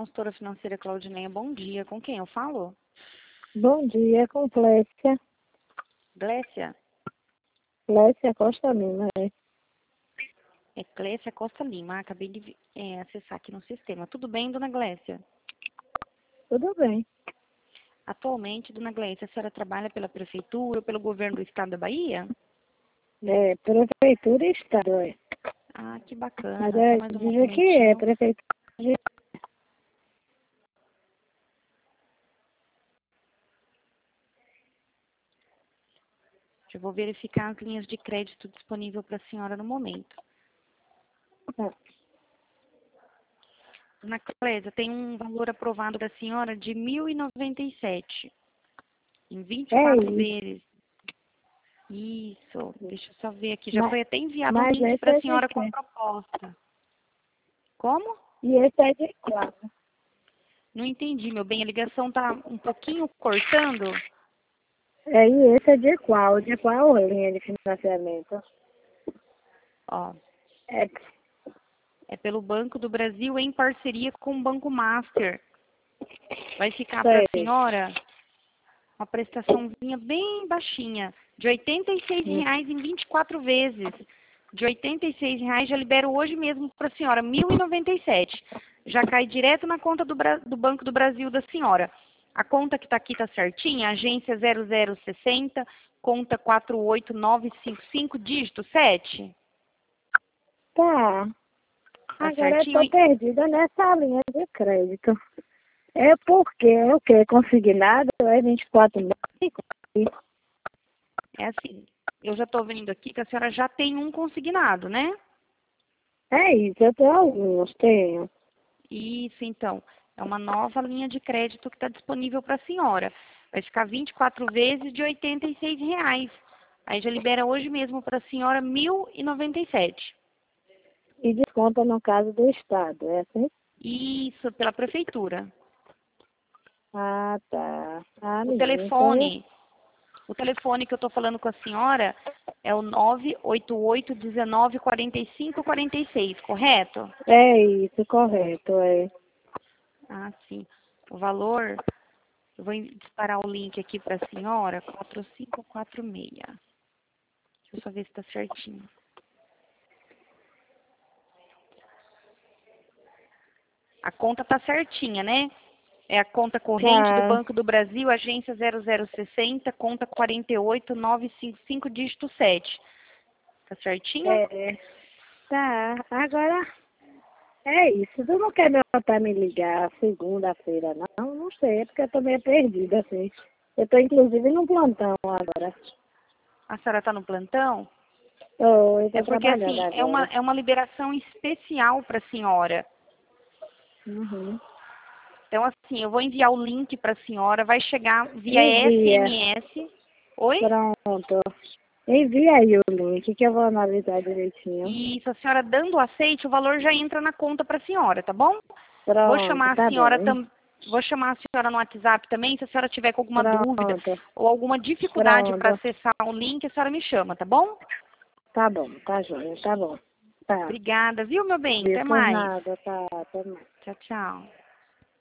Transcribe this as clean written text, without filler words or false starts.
Consultora financeira Claudineia, bom dia. Com quem eu falo? Bom dia, com Clécia. Glécia? Clécia Costa Lima, é. É Glécia Costa Lima. Acabei de acessar aqui no sistema. Tudo bem, dona Glécia? Tudo bem. Atualmente, dona Glécia, a senhora trabalha pela prefeitura ou pelo governo do estado da Bahia? É, prefeitura e estado, é. Ah, que bacana. Mas Só é, mais um dizer que é, momentinho. prefeitura. Eu vou verificar as linhas de crédito disponível para a senhora no momento. Dona Clésia, tem um valor aprovado da senhora de R$ 1.097, em É 24 isso. vezes. Isso, deixa eu só ver aqui. Já Mas, foi até enviado um mas link esse para é a de senhora com a quê? proposta. Como? E esse é de qual? Não entendi, meu bem. A ligação tá um pouquinho cortando. É, e esse é de qual? De qual linha de financiamento? Ó, É, é pelo Banco do Brasil em parceria com o Banco Master. Vai ficar para a sei. senhora uma prestaçãozinha bem baixinha, de R$ 86,00 em 24 vezes. De R$ 86,00 já libero hoje mesmo para a senhora, R$ 1.097. Já cai direto na conta do Banco do Brasil da senhora. A conta que está aqui está certinha, agência 0060, conta 48955, dígito 7. Tá. Tá Agora eu certinho? estou perdida nessa linha de crédito. É porque é o quê? Consignado? É 24 meses? É assim, eu já estou vendo aqui que a senhora já tem um consignado, né? É isso, eu tenho alguns, tenho. Isso, então. É uma nova linha de crédito que está disponível para a senhora. Vai ficar 24 vezes de R$ 86,00. Aí já libera hoje mesmo para a senhora R$ 1.097. E desconta no caso do Estado, é assim? Isso, pela prefeitura. Ah, tá. Ah, O menina, então telefone, o telefone que eu estou falando com a senhora é o 988-19-45-46, correto? é isso, correto, é. Ah, sim. O valor, eu vou disparar o link aqui para a senhora, 4546. Deixa eu só ver se está certinho. A conta está certinha, né? É a conta corrente do Tá, Banco do Brasil, agência 0060, conta 48955, dígito 7. Tá certinho? é. Tá, agora é isso. Tu não quer me voltar a me ligar segunda-feira, não? Não sei, é porque eu tô meio perdida, assim. Eu tô inclusive no plantão agora. A senhora está no plantão? Eu É tô porque, trabalhando assim, agora. é uma liberação especial para a senhora. Uhum. Então, assim, eu vou enviar o link para a senhora, vai chegar via Envia. SMS. Oi? Pronto. Envia aí o link que eu vou analisar direitinho. E se a senhora dando o aceite, o valor já entra na conta para a senhora, tá bom? Vou Pronto, chamar a tá senhora bom. vou chamar a senhora no WhatsApp também, se a senhora tiver com alguma dúvida Pronto, ou alguma dificuldade para pronto. acessar o link, a senhora me chama, tá bom? Tá bom, tá joia, tá bom. Tá. Obrigada, viu, meu bem? Até Por mais. nada, tá, até mais. Tchau, tchau.